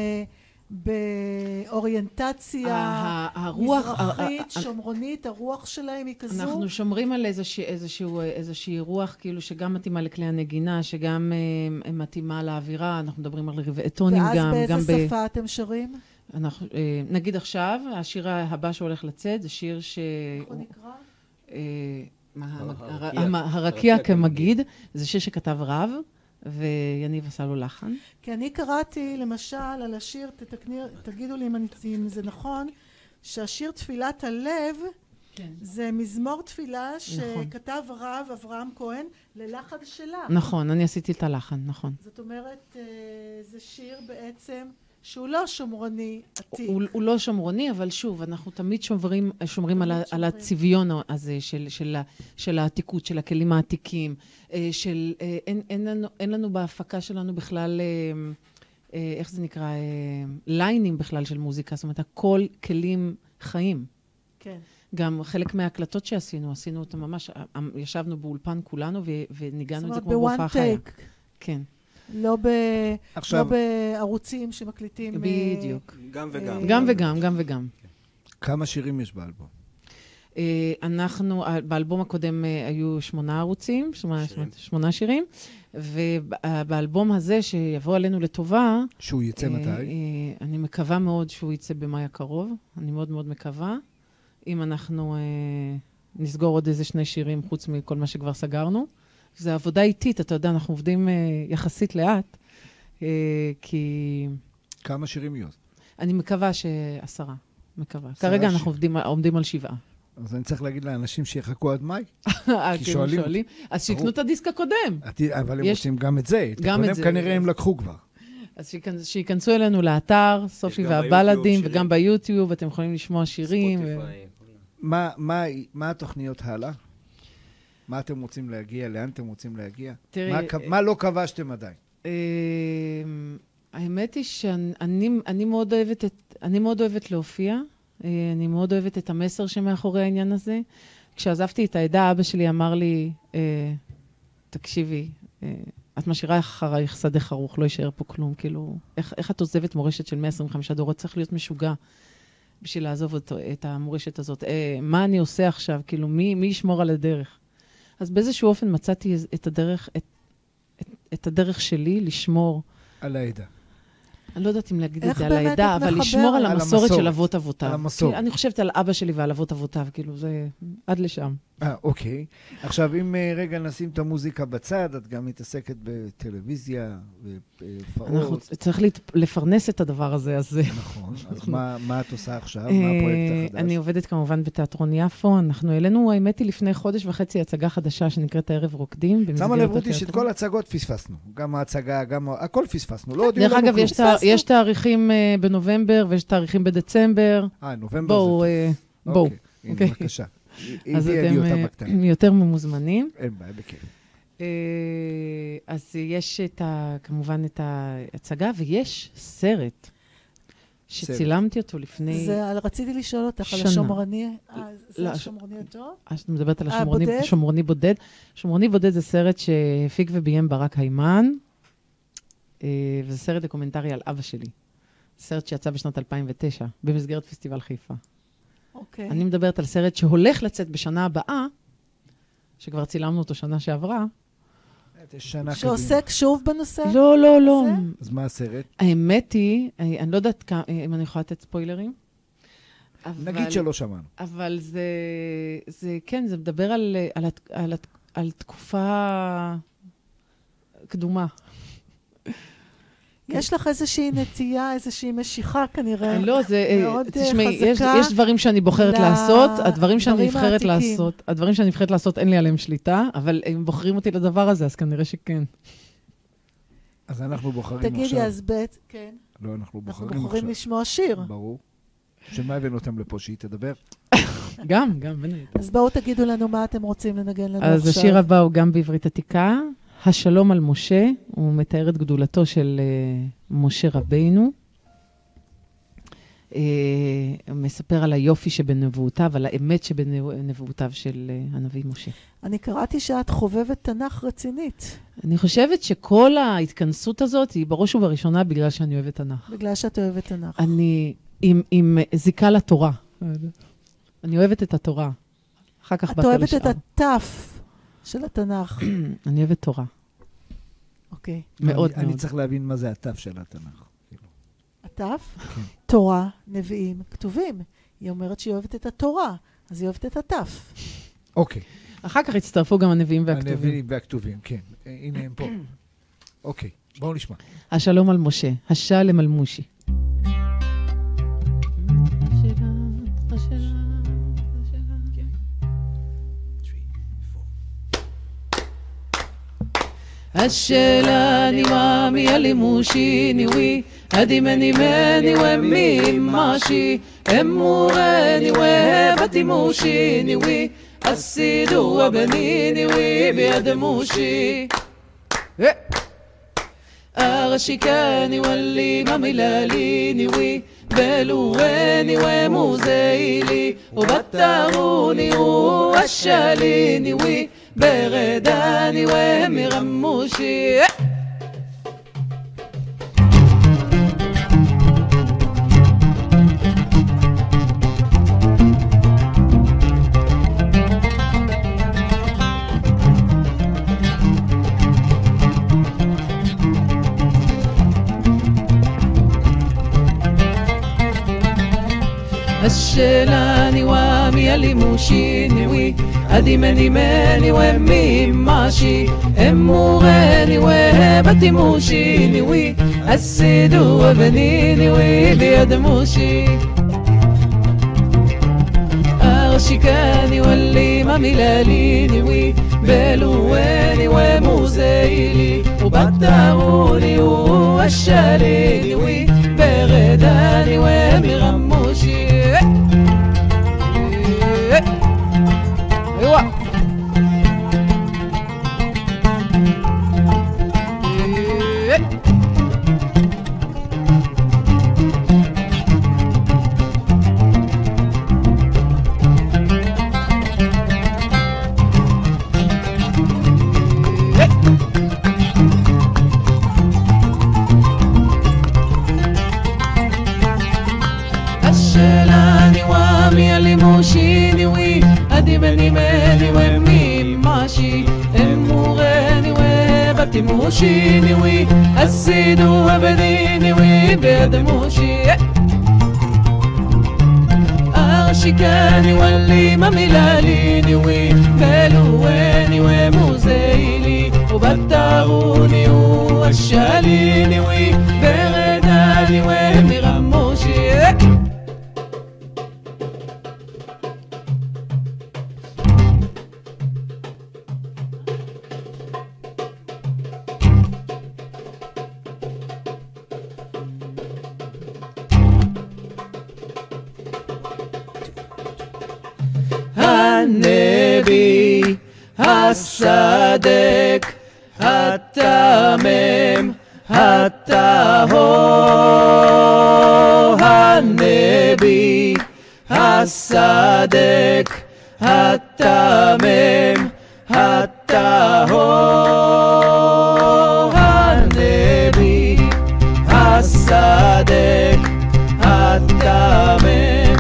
באוריינטציה מזרחית, שומרונית, הרוח שלהם היא כזו? אנחנו שומרים על איזושהי רוח, כאילו שגם מתאימה לכלי הנגינה, שגם מתאימה לאווירה, אנחנו מדברים על רבעי טונים גם. ואז באיזה שפה אתם שרים? נגיד עכשיו, השיר הבא שהולך לצאת, זה שיר ש... איך הוא נקרא? הרקיע כמגיד, זה שיר שכתב רב, ויניב עשה לו לחן. כי אני קראתי, למשל, על השיר, תגידו לי אם זה נכון, שהשיר תפילת הלב, זה מזמור תפילה שכתב רב אברהם כהן ללחן שלה. נכון, אני עשיתי את הלחן, נכון. זאת אומרת, זה שיר בעצם שהוא לא שומרוני עתיק. הוא, הוא לא שומרוני, אבל שוב, אנחנו תמיד שומרים, שומרים על, על הצביון הזה של, של, של העתיקות, של הכלים העתיקים, של, אין, אין, לנו, אין לנו בהפקה שלנו בכלל, איך זה נקרא, ליינים בכלל של מוזיקה, זאת אומרת, הכל כלים חיים. כן. גם חלק מההקלטות שעשינו, עשינו אותם ממש, ישבנו באולפן כולנו וניגענו את זה כמו בהופעה חיה. כן. לא, ב... עכשיו... לא בערוצים שמקליטים... בדיוק. גם וגם. גם וגם, גם וגם. כמה שירים יש באלבום? אנחנו, באלבום הקודם היו שמונה ערוצים, שמונה, שמונה שירים, ובאלבום הזה שיבוא עלינו לטובה... שהוא יצא מתי? אני מקווה מאוד שהוא יצא במאי הקרוב, אני מאוד מאוד מקווה. אם אנחנו נסגור עוד איזה שני שירים חוץ מכל מה שכבר סגרנו. זה עבודה איטית, אתה יודע, אנחנו עובדים יחסית לאט, כי... כמה שירים יהיו? אני מקווה שעשרה, מקווה. כרגע אנחנו עומדים על שבעה. אז אני צריך להגיד לאנשים שיחכו עד מאי? כי שואלים. אז שיקנו את הדיסק הקודם. אבל הם רוצים גם את זה. את הקודם כנראה הם לקחו כבר. אז שיכנסו אלינו לאתר, סופי והבלדים, וגם ביוטיוב, אתם יכולים לשמוע שירים. מה התוכניות הלאה? מה אתם רוצים להגיע? לאן אתם רוצים להגיע? מה לא כבשתם עדיין? האמת היא שאני מאוד אוהבת את, אני מאוד אוהבת להופיע. אני מאוד אוהבת את המסר שמאחורי העניין הזה. כשעזבתי את העדה, אבא שלי אמר לי, תקשיבי, את משאירה אחרייך שדה חרוך, לא יישאר פה כלום. כאילו, איך את עוזבת מורשת של מאה עשרים וחמישה דורות? צריך להיות משוגע בשביל לעזוב את המורשת הזאת. מה אני עושה עכשיו? כאילו, מי ישמור על הדרך? אז באיזשהו אופן מצאתי את הדרך, את, את, את הדרך שלי לשמור... על העדה. אני לא יודעת אם להגיד את זה על העדה, אבל לשמור על המסורת של אבות אבותיו. על המסורת. אני חושבת על אבא שלי ועל אבות אבותיו, כאילו זה עד לשם. אה, אוקיי. עכשיו, אם רגע נשים את המוזיקה בצד, את גם מתעסקת בטלוויזיה ובפעות. אנחנו צריך לפרנס את הדבר הזה, אז... נכון. אז מה, מה את עושה עכשיו? מה הפרויקט החדש? אני עובדת כמובן בתיאטרון יפו. אנחנו העלינו, האמת היא, לפני חודש וחצי הצגה חדשה שנקראת הערב רוקדים. שמה לב רותי שאת כל הצגות פספסנו. גם ההצגה, גם... הכל פספסנו. לא דרך אגב, יש תאריכים בנובמבר ויש תאריכים בדצמבר. אה, נובמבר בואו, בואו. הנה, בבקשה. אז אתם יותר ממוזמנים. אין בעיה, בכיף. אז יש את ה, כמובן את ההצגה, ויש סרט, שצילמתי אותו לפני... זה, רציתי לשאול אותך שנה. על השומרני, אה, זה לא, השומרני הטוב? את מדברת על אה, השומרני בודד? שומרני בודד. שומרני בודד זה סרט שהפיק וביים ברק היימן, אה, וזה סרט דוקומנטרי על אבא שלי. סרט שיצא בשנת אלפיים ותשע, במסגרת פסטיבל חיפה. אוקיי. אני מדברת על סרט שהולך לצאת בשנה הבאה, שכבר צילמנו אותו שנה שעברה. שנה שעוסק שוב בנושא? לא, לא, לא. אז מה הסרט? האמת היא, אני לא יודעת כמה- אם אני יכולה לתת ספוילרים. אבל- נגיד שלא שמענו. אבל זה, זה, כן, זה מדבר על, על, הת- על, הת- על תקופה קדומה. יש לך איזושהי נטייה, איזושהי משיכה כנראה. לא, זה, מאוד תשמעי, יש, חזקה יש דברים שאני בוחרת ל- לעשות, הדברים שאני דברים נבחרת העתיקים. לעשות, הדברים שאני נבחרת לעשות, אין לי עליהם שליטה, אבל הם בוחרים אותי לדבר הזה, אז כנראה שכן. אז אנחנו בוחרים עכשיו. תגידי, אז בית, כן. לא, אנחנו אנחנו בוחרים בוחרים עכשיו. לשמוע שיר. ברור. שמה הבאנו אותם לפה, שהיא תדבר? גם, גם, בין היתר. אז בואו תגידו לנו מה אתם רוצים לנגן לנו אז עכשיו. השיר הבא הוא גם בעברית עתיקה, השלום על משה, הוא מתאר את גדולתו של uh, משה רבינו. Uh, הוא מספר על היופי שבנבואותיו, על האמת שבנבואותיו של uh, הנביא משה. אני קראתי שאת חובבת תנ"ך רצינית, אני חושבת שכל ההתכנסות הזאת היא בראש ובראשונה בגלל שאני אוהבת תנ"ך. בגלל שאת אוהבת תנ"ך. אני עם, עם זיקה לתורה. אני אוהבת את התורה. אחר כך את בא כל אוהבת השאר. את הטף של התנ"ך. אני אוהבת תורה. אוקיי. מאוד אני- אני מאוד. צריך להבין מה זה הטף של התנ"ך. כאילו. הטף, תורה, נביאים, כתובים. היא אומרת שהיא אוהבת את התורה, אז היא אוהבת את הטף. אוקיי. אחר כך הצטרפו גם הנביאים והכתובים. הנביאים והכתובים, כן. אה, הנה הם פה. אוקיי, בואו נשמע. השלום על משה, השלם על מושי. השאלה נימה מי אלימושי ניווי עדי מני מני ומי משי אמורני ובתימושי ניווי אסידו ובני ניווי בידמושי ארשיקני ולי ממיללי ניווי בלורני ומוזילי ובתרוני ואשלי ניווי ברדני ומרמושי השאלני ומי אלימושי ניווי עדי מני מני ומי משי אמורני ובתימושי ניווי אסידו ובני ניווי בידמושי ארשיקני ולי ממיללי ניווי בלורני ומוזילי ובתרוני ואשלי ניווי ברדני ומרמושי ايوه الشلاني وامي الموشيني وي ادي بني ماني وامي ماشي اموراني وبتي موشيني وي السيد وبنيني وي بيد موشي ارشكاني واللي مملاليني وي بلواني وموزيلي وبتعوني والشاليني وي برداني ومغموشي النبي الصادق התמם, הטהור, הנביא, הסדק, התמם, הטהור, הנביא, הסדק, התמם,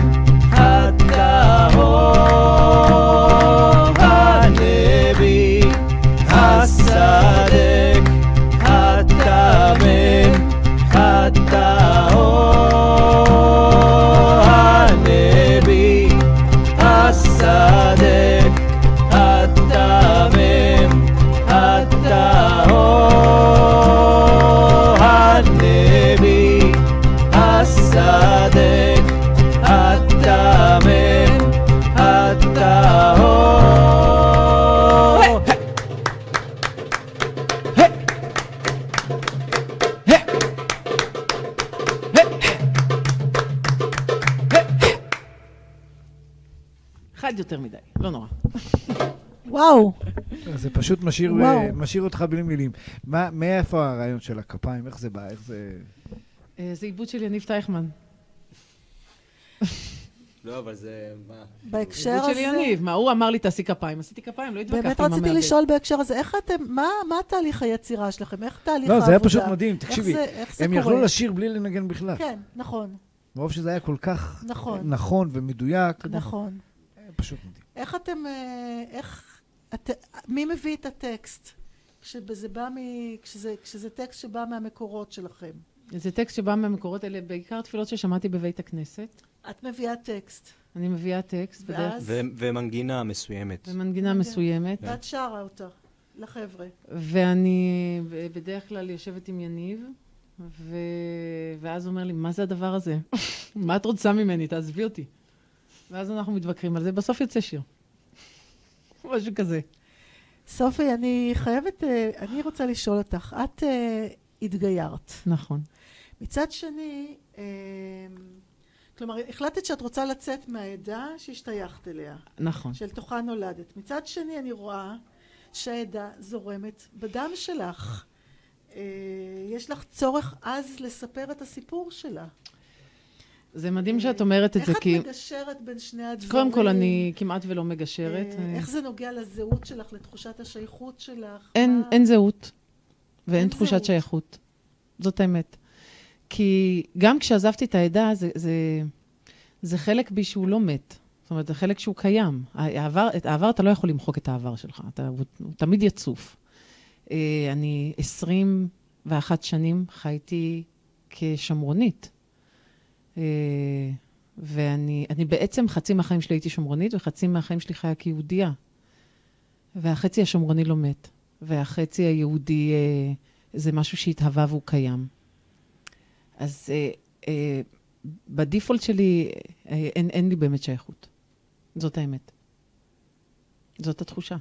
הטהור, הנביא, הסדק, התמם, הטהור, הנביא, הסדק, התמם, הטהור, הנביא, הסדק, התמם, הטהור. אחד יותר מדי, לא נורא. וואו. זה פשוט משאיר, וואו. משאיר אותך בלי מילים. מה, מאיפה הרעיון של הכפיים? איך זה בא? איך זה... אה, זה עיבוד של יניב טייכמן. לא, אבל זה... מה? בהקשר עיבוד הזה... של יניב. מה, הוא אמר לי תעשי כפיים, עשיתי כפיים, לא התווכחתי עם באמת המעבד. רציתי לשאול בהקשר הזה, איך אתם, מה, מה תהליך היצירה שלכם? איך תהליך לא, העבודה? זה היה פשוט מדהים, תקשיבי. איך זה, איך זה הם קורה? יכלו לשיר בלי לנגן בכלל. כן, נכון, מרוב שזה היה כל כך נכון. נכון ומדויק. נכון. פשוט מדהים. איך אתם, אה, איך, את, מי מביא את הטקסט? כשזה בא מ, כשזה, כשזה טקסט שבא מהמקורות שלכם. זה טקסט שבא מהמקורות האלה, בעיקר תפילות ששמעתי בבית הכנסת. את מביאה טקסט. אני מביאה טקסט, בדרך, ואז? ו- ומנגינה מסוימת. ומנגינה מסוימת. ואת שרה אותה לחבר'ה. ואני ב- בדרך כלל יושבת עם יניב, ו... ואז הוא אומר לי, מה זה הדבר הזה? מה את רוצה ממני? תעזבי אותי. ואז אנחנו מתווכחים על זה, בסוף יוצא שיר. משהו כזה. סופי, אני חייבת, אה, אני רוצה לשאול אותך, את אה, התגיירת. נכון. מצד שני, אה, כלומר, החלטת שאת רוצה לצאת מהעדה שהשתייכת אליה, נכון. של תוכה נולדת. מצד שני, אני רואה שהעדה זורמת בדם שלך. אה, יש לך צורך אז לספר את הסיפור שלה. זה מדהים שאת אומרת את זה, כי... איך את מגשרת בין שני הדברים? קודם כל, אני כמעט ולא מגשרת. אה, איך זה נוגע לזהות שלך, לתחושת השייכות שלך? אין, מה- אין זהות, ואין אין תחושת זהות. שייכות. זאת האמת. כי גם כשעזבתי את העדה, זה, זה, זה חלק בי שהוא לא מת. זאת אומרת, זה חלק שהוא קיים. העבר, את העבר אתה לא יכול למחוק את העבר שלך. אתה, הוא, הוא תמיד יצוף. אה, אני עשרים ואחת שנים חייתי כשמרונית. אה, ואני אני בעצם חצי מהחיים שלי הייתי שמרונית, וחצי מהחיים שלי חיה כיהודייה. והחצי השמרוני לא מת. והחצי היהודי אה, זה משהו שהתהווה והוא קיים. אז אה, אה, בדיפולט שלי אה, אין, אין לי באמת שייכות. זאת האמת. זאת התחושה.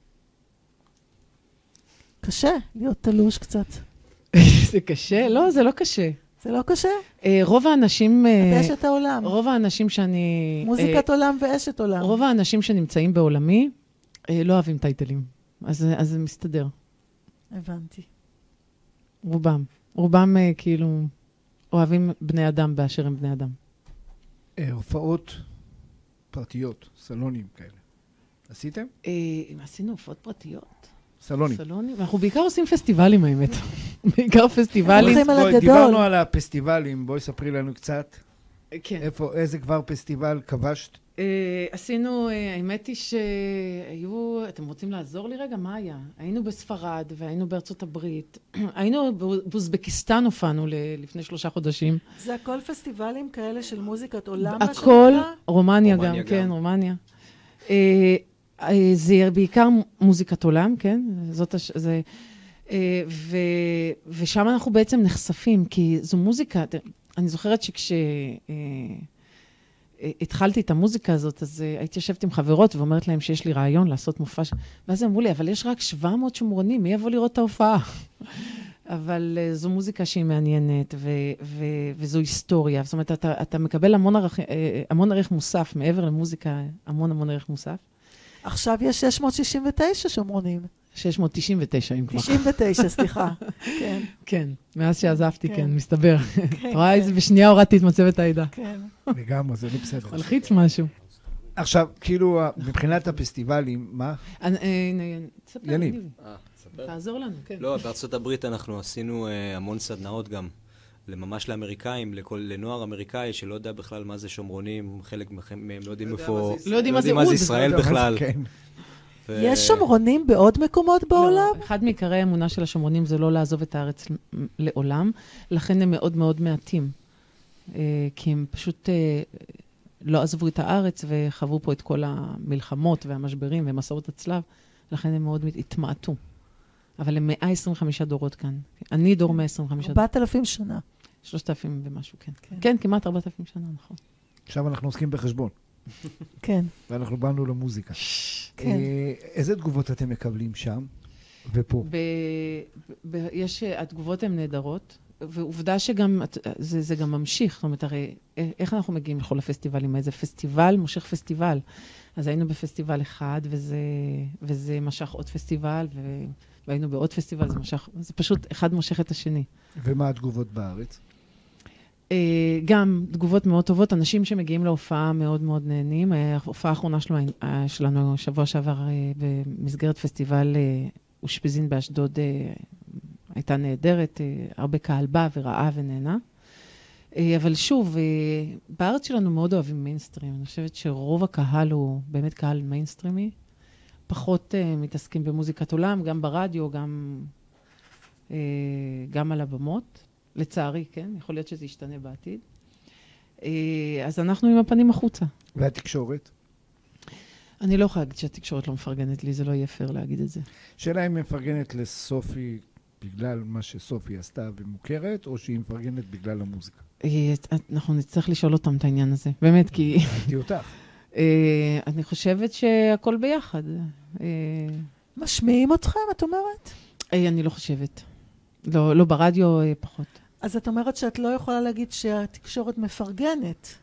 קשה להיות תלוש קצת. זה קשה? לא, זה לא קשה. זה לא קשה? אה, רוב האנשים... אה, את אשת העולם. רוב האנשים שאני... מוזיקת עולם ואשת עולם. רוב האנשים שנמצאים בעולמי אה, לא אוהבים טייטלים. אז, אז זה מסתדר. הבנתי. רובם. רובם אה, כאילו אוהבים בני אדם באשר הם בני אדם. אה, הופעות פרטיות, סלונים כאלה. עשיתם? אה, עשינו הופעות פרטיות. סלונים. סלונים. אנחנו בעיקר עושים פסטיבלים, האמת. בעיקר פסטיבלים. הולכים על בואי, הגדול. דיברנו על הפסטיבלים, בואי ספרי לנו קצת. כן. איפה, איזה כבר פסטיבל כבשת? אה, עשינו, אה, האמת היא שהיו, אתם רוצים לעזור לי רגע? מה היה? היינו בספרד והיינו בארצות הברית. היינו באוזבקיסטן הופענו ל- לפני שלושה חודשים. זה הכל פסטיבלים כאלה של מוזיקת עולם, מה הכל, שנקרא? רומניה גם, רומניה גם. כן, רומניה. אה, אה, זה בעיקר מוזיקת עולם, כן? זאת הש... זה... אה, ו... ושם אנחנו בעצם נחשפים, כי זו מוזיקה, אני זוכרת שכש... אה, התחלתי את המוזיקה הזאת, אז uh, הייתי יושבת עם חברות ואומרת להם שיש לי רעיון לעשות מופע. ש... ואז אמרו לי, אבל יש רק שבע מאות שמרונים, מי יבוא לראות את ההופעה? אבל uh, זו מוזיקה שהיא מעניינת, ו- ו- וזו היסטוריה. זאת אומרת, אתה, אתה מקבל המון ערך, המון ערך מוסף, מעבר למוזיקה, המון המון ערך מוסף. עכשיו יש שש מאות שישים ותשע שומרונים. שש מאות תשעים ותשע, אם כבר. תשעים ותשע, סליחה. כן. כן, מאז שעזבתי, כן. כן, מסתבר. כן, את רואה כן. איזה בשנייה הורדתי את מצבת העדה. כן. לגמרי, זה לא בסדר. מלחיץ משהו. עכשיו, כאילו, מבחינת הפסטיבלים, מה? אני- אה, הנה, תספר, יניב. יניב. אה, ספר. תעזור לנו, כן. לא, בארצות הברית אנחנו עשינו אה, המון סדנאות גם, ממש לאמריקאים, לכל, לנוער אמריקאי שלא יודע בכלל מה זה שומרונים, חלק מהם לא יודעים לא יודע איפה... מה זה לא יודעים מה זה מה זה אוד. ישראל לא יודע מה זה, בכלל. כן. ו- יש שומרונים בעוד מקומות בעולם? לא, אחד מעיקרי האמונה של השומרונים זה לא לעזוב את הארץ לעולם, לכן הם מאוד מאוד מעטים. אה, כי הם פשוט אה, לא עזבו את הארץ וחוו פה את כל המלחמות והמשברים ומסעות הצלב, לכן הם מאוד התמעטו. אבל הם מאה עשרים וחמישה דורות כאן. אני דור מאה עשרים וחמישה דורות. ארבעת אלפים שנה. שלושת אלפים ומשהו, כן. כן. כן, כמעט ארבעת אלפים שנה, נכון. עכשיו אנחנו עוסקים בחשבון, כן, ואנחנו באנו למוזיקה. כן. אה, איזה תגובות אתם מקבלים שם ופה? ב- ב- יש, התגובות הן נהדרות, ועובדה שגם, את- זה, זה גם ממשיך, זאת אומרת, הרי, איך אנחנו מגיעים לכל הפסטיבלים? איזה פסטיבל מושך פסטיבל. אז היינו בפסטיבל אחד, וזה, וזה משך עוד פסטיבל, ו, והיינו בעוד פסטיבל, זה משך, זה פשוט אחד מושך את השני. ומה התגובות בארץ? אה, גם תגובות מאוד טובות, אנשים שמגיעים להופעה מאוד מאוד נהנים. אה, ההופעה האחרונה שלנו, אה, שלנו שבוע שעבר אה, במסגרת פסטיבל אה, אושפיזין באשדוד אה, הייתה נהדרת, אה, הרבה קהל בא וראה ונהנה. אה, אבל שוב, אה, בארץ שלנו מאוד אוהבים מיינסטרים. אני חושבת שרוב הקהל הוא באמת קהל מיינסטרימי. פחות אה, מתעסקים במוזיקת עולם, גם ברדיו, גם, אה, גם על הבמות. לצערי, כן? יכול להיות שזה ישתנה בעתיד. אה, אז אנחנו עם הפנים החוצה. והתקשורת? אני לא יכולה להגיד שהתקשורת לא מפרגנת לי, זה לא יהיה פייר להגיד את זה. שאלה אם היא מפרגנת לסופי בגלל מה שסופי עשתה ומוכרת, או שהיא מפרגנת בגלל המוזיקה? אה, אנחנו נצטרך לשאול אותם את העניין הזה. באמת, כי הייתי אותך. אה, אני חושבת שהכל ביחד. אה, משמיעים אתכם, את אומרת? אה, אני לא חושבת. לא, לא ברדיו, אה, פחות. אז את אומרת שאת לא יכולה להגיד שהתקשורת מפרגנת,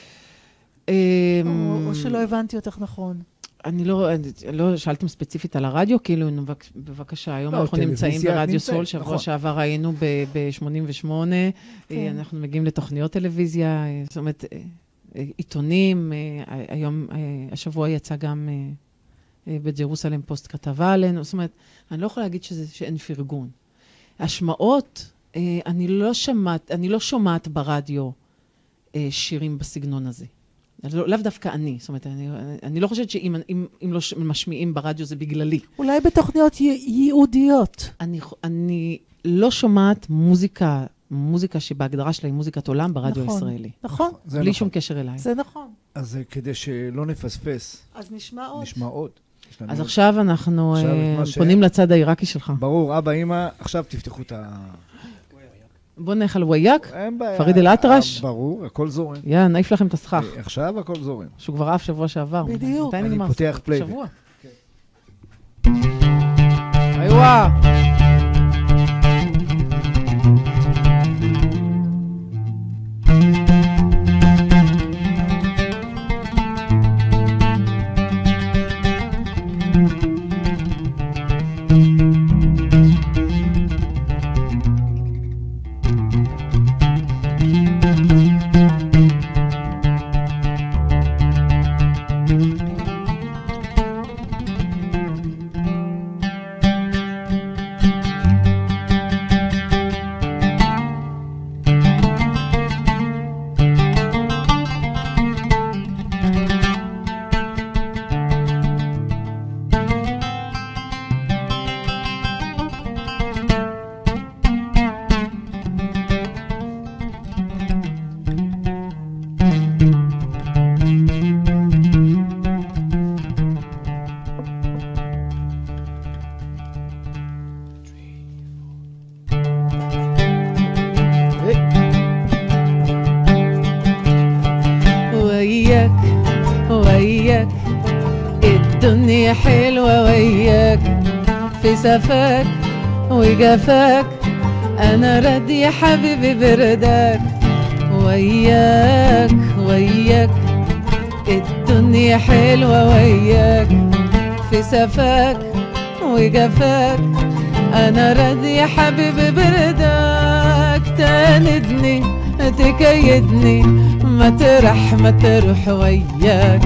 אה, או, או שלא הבנתי אותך נכון. אני לא, אני לא שאלתם ספציפית על הרדיו, כאילו, נבק- בבקשה, היום לא, אנחנו נמצאים טלוויזיה ברדיו נמצאת, סול, שבוע נכון. שעבר היינו ב-שמונים ושמונה, כן. אנחנו מגיעים לתוכניות טלוויזיה, אה, זאת אומרת, אה, אה, עיתונים, אה, היום, אה, השבוע יצא גם אה, אה, בג'רוסלם פוסט כתבה עלינו, זאת אומרת, אני לא יכולה להגיד שזה, שאין פרגון. השמעות, אה, אני לא שמעת, אני לא שומעת ברדיו אה, שירים בסגנון הזה. לא, לאו דווקא אני, זאת אומרת, אני, אני לא חושבת שאם אם, אם לא ש- משמיעים ברדיו זה בגללי. אולי בתוכניות י- ייעודיות. אני, אני לא שומעת מוזיקה, מוזיקה שבהגדרה שלה היא מוזיקת עולם ברדיו נכון. הישראלי. נכון, זה בלי נכון. שום קשר אליי. זה נכון. אז אה, כדי שלא נפספס, אז נשמע עוד. נשמע עוד. יש לנו אז עוד. עכשיו אנחנו עכשיו אה, את מה ש- פונים לצד העיראקי שלך. ברור, אבא, אמא, עכשיו תפתחו את ה... בוא נלך על וויאק, אין בעיה. פריד אל-אטרש. אה, ברור, הכל זורם. יאללה, נעיף לכם את הסכך. אה, עכשיו הכל זורם. שהוא כבר עף שבוע שעבר. בדיוק. מתי אני נגמר? פותח פלייבק. שבוע. איווה. وياك وياك الدنيا حلوة وياك في سفاك وجفاك أنا راضي يا حبيبي برداك وياك وياك الدنيا حلوة وياك في سفاك وجفاك أنا راضي يا حبيبي بردك تاندني تكيدني ما ترح ما تروح وياك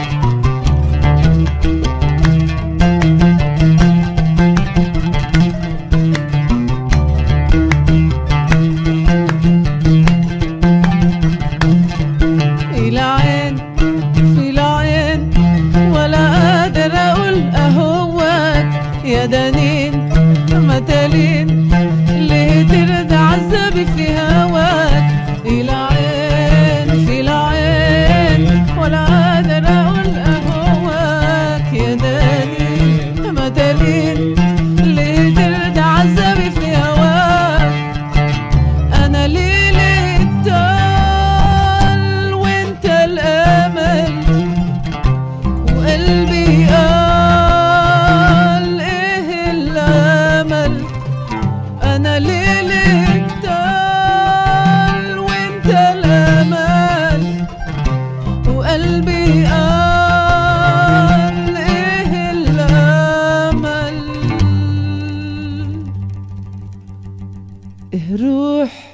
إلى عين في العين ولا قادر أقول أهواك يا دنين متالين ليه ترد عذابي في هواك إلى عين في العين ولا قادر أقول أهواك يا دنين متالين ليه ترد عذابي في هواك أنا ليلة طال وانت الأمل وقلبي قال ايه الأمل أنا ليلة طال وانت الأمل وقلبي قال ايه الأمل إيه روح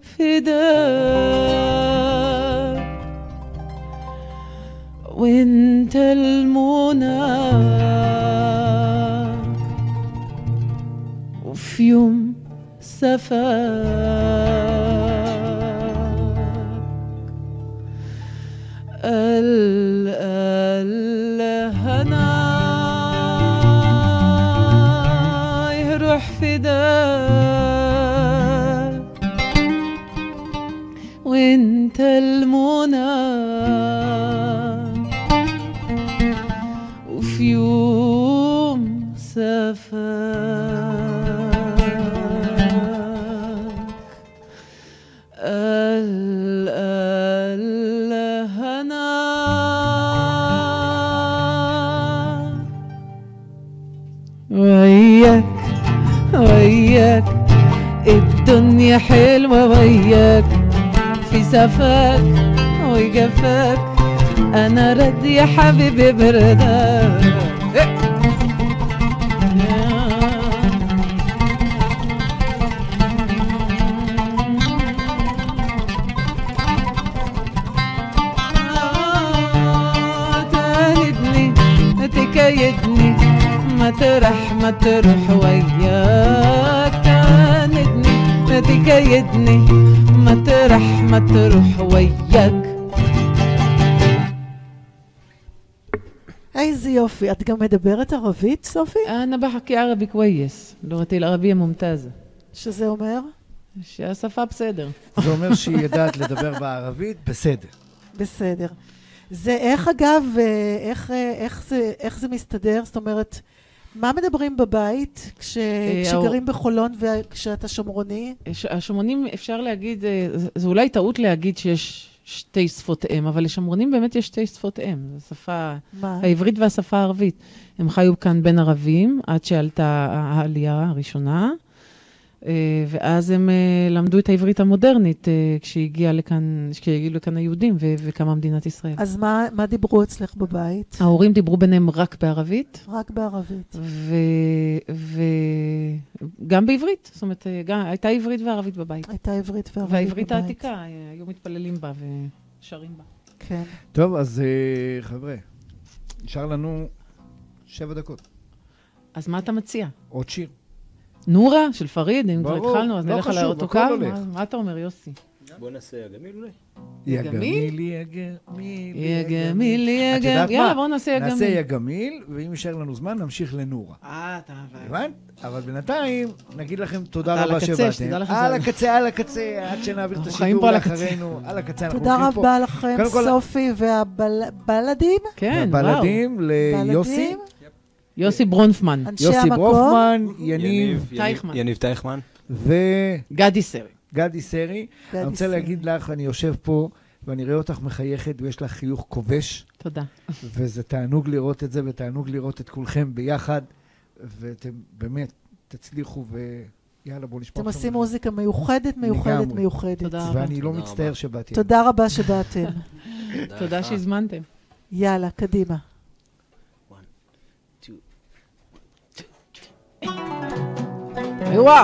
فداك وانت المنى وفي يوم سفاك ال الهنا يروح فداك وانت المنى وفي يوم سفاك ال الهنا وياك وياك الدنيا حلوة وياك في سفاك وجفاك أنا راضي يا حبيبي برداك تاندني تكيدني ما ترح ما تروح وياك تاندني تكيدني ما ترح ما تروح وياك איזה יופי. את גם מדברת ערבית, סופי? أنا بحكي عربي كويس لغتي العربية ممتازة שזה אומר? שהשפה בסדר זה אומר שהיא יודעת לדבר בערבית, בסדר. בסדר. זה איך אגב, איך, איך, זה, איך זה מסתדר? זאת אומרת, מה מדברים בבית כש, כשגרים בחולון וכשאתה שומרוני? השומרונים אפשר להגיד, זה אולי טעות להגיד שיש שתי שפות אם, אבל לשומרונים באמת יש שתי שפות אם. זו שפה העברית והשפה הערבית. הם חיו כאן בין ערבים עד שעלתה העלייה הראשונה, ואז הם למדו את העברית המודרנית כשהגיעו לכאן, כשהגיעו לכאן היהודים וקמה מדינת ישראל. אז מה, מה דיברו אצלך בבית? ההורים דיברו ביניהם רק בערבית. רק בערבית. וגם בעברית. זאת אומרת, גם, הייתה עברית וערבית בבית. הייתה עברית וערבית והעברית בבית. העתיקה, היו מתפללים בה ושרים בה. כן. טוב, אז חבר'ה, נשאר לנו שבע דקות. אז מה אתה מציע? עוד שיר. נורה של פריד, אם כבר ברור, התחלנו, אז לא נלך חשוב, על האותו הכל קו. הולך. מה- מה אתה אומר, יוסי? בוא נעשה יגמיל אולי. יא יגמיל? גמיל, יא גמיל, יא גמיל, יא את יודעת גמיל. יאללה, מה? בואו נעשה יגמיל. נעשה יגמיל, ואם יישאר לנו זמן, נמשיך לנורה. אה, אתה... הבנת? אבל בינתיים, נגיד לכם תודה אתה על רבה הקצה, שבאתם. שתדע לך על שזה- הקצה, על הקצה, עד שנעביר את אנחנו חיים השידור פה על הקצה. לאחרינו. על הקצה, אנחנו תודה הולכים פה. רבה לכם, קודם כל- סופי והבלדים. כן, וואו. הבלדים ליוסי, בלדים, יוסי ברונפמן. אנשי יוסי המקום. ברופמן, יניב טייכמן. יניב טייכמן. גדי סרי. וגדי סרי. אני רוצה סרי. להגיד לך, אני יושב פה, ואני רואה אותך מחייכת, ויש לך חיוך כובש, תודה. וזה תענוג לראות את זה, ותענוג לראות את כולכם ביחד, ואתם באמת תצליחו, ויאללה, בואו נשמע. אתם עכשיו. עושים מוזיקה מיוחדת, מיוחדת, לגמרי. מיוחדת. תודה רבה. ואני לא תודה מצטער רבה. שבאתי. תודה רבה שבאתם. תודה לך. שהזמנתם. יאללה, קדימה. One, two, two, two. ايوه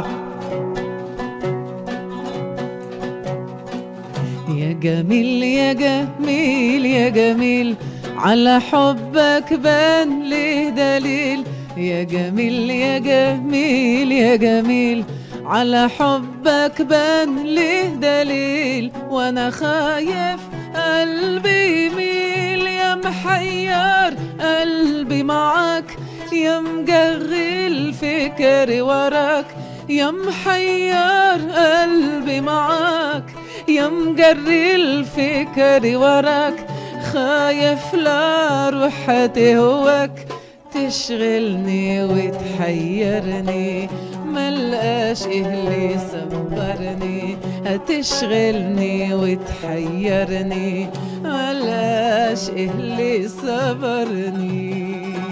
يا جميل يا جميل يا جميل على حبك بان ليه دليل يا جميل يا جميل يا جميل على حبك بان ليه دليل وانا خايف قلبي يميل يا محير قلبي معاك يا مجغل فكري وراك يا محير قلبي معاك يا مجري الفكر وراك خايف لا روح تهواك تشغلني وتحيرني ملقاش اهلي صبرني هتشغلني وتحيرني ملقاش اهلي صبرني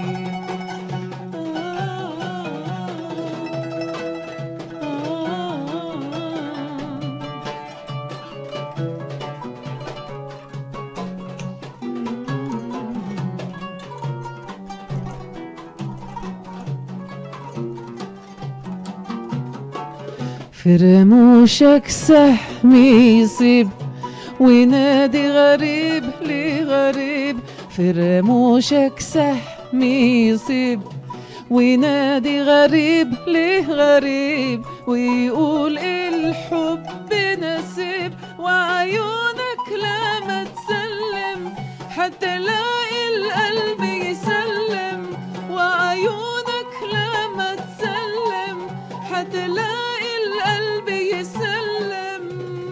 في رموشك سهم يصيب وينادي غريب لغريب في رموشك سهم يصيب وينادي غريب لغريب ويقول الحب نسيب وعيونك لما تسلم هتلاقي القلب يسلم وعيونك لما تسلم هتلاقي القلب يسلم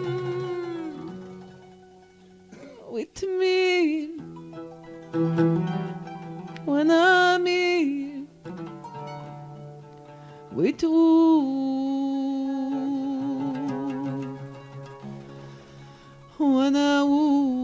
وتميل وانا اميل وتقول وانا اقول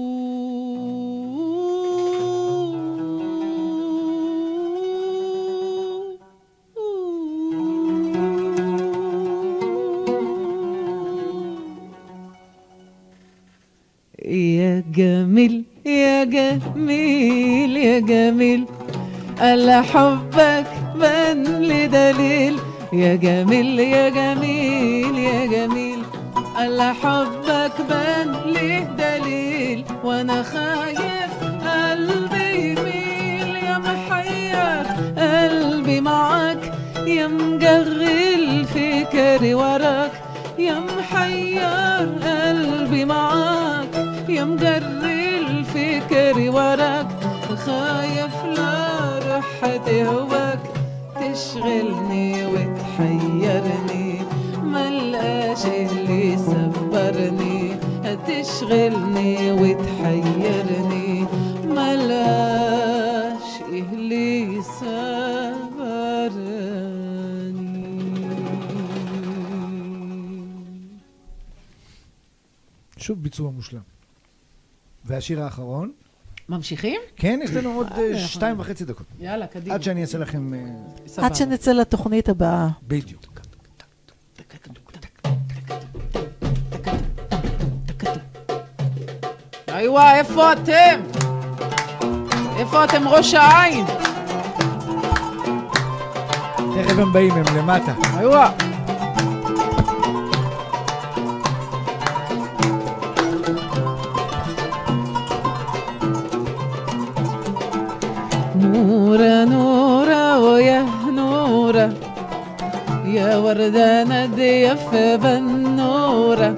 يا جميل يا جميل يا جميل على حبك بان لي دليل يا جميل يا جميل يا جميل على حبك بان لي دليل وانا خايف قلبي يميل يا محير قلبي معاك يا مجغل فكري وراك يا محير قلبي معاك يا مجري الفكر وراك خايف لا روح تهواك تشغلني وتحيرني ملقاش اللي صبرني تشغلني وتحيرني ملقاش اللي صبرني. שוב ביצוע מושלם. והשיר האחרון? ממשיכים? כן, יש לנו עוד שתיים וחצי דקות. יאללה, קדימה. עד שאני אעשה לכם... עד שנצא לתוכנית הבאה. בדיוק. איווה, איפה אתם? איפה אתם ראש העין? תכף הם באים, הם למטה. איווה. نورة نورة ويا نورة يا وردة نادية في بنورة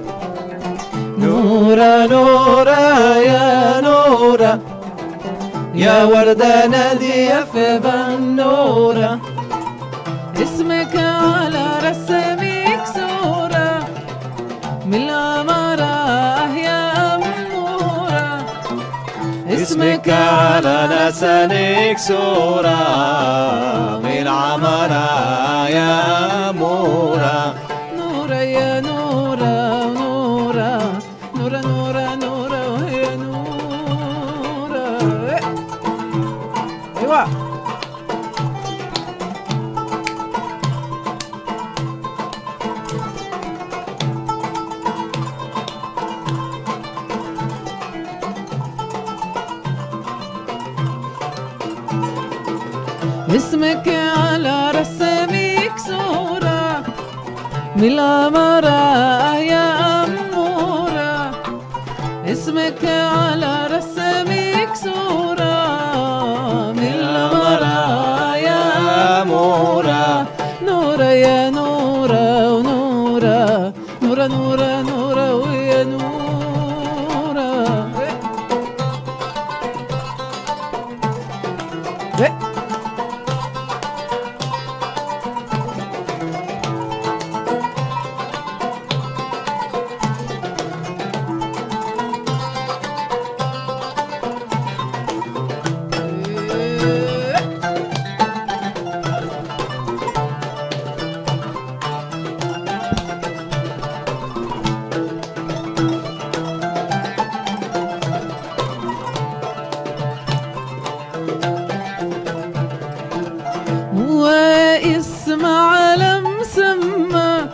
نورة نورة يا نورة يا وردة نادية في بنورة اسمك على رسمك صورة من العمارة يا أمورة اسمك على لسانك صورة من العمرة يا أمورة نورة يا نورة نورة نورة نورة نورة يا نورة. أيوة اسمك على رسمك صورة من الأمارة يا أمورة اسمك على رسمك صورة من الأمارة يا أمورة نورة يا نورة ونورة نورة نورة نورة ويا نورة واسمع لمسمى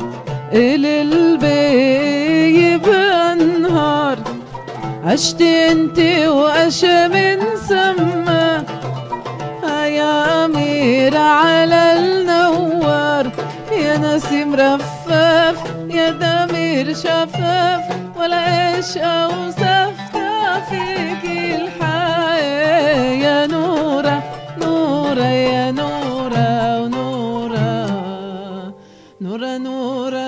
الالبي بانهار عشت انتي واشا من سما يا امير على النوار يا نسيم رفاف يا دمير شفاف ولا ايش اوصف فيك الحياة يا نورة نورة يا نورة ونورة نورة نورة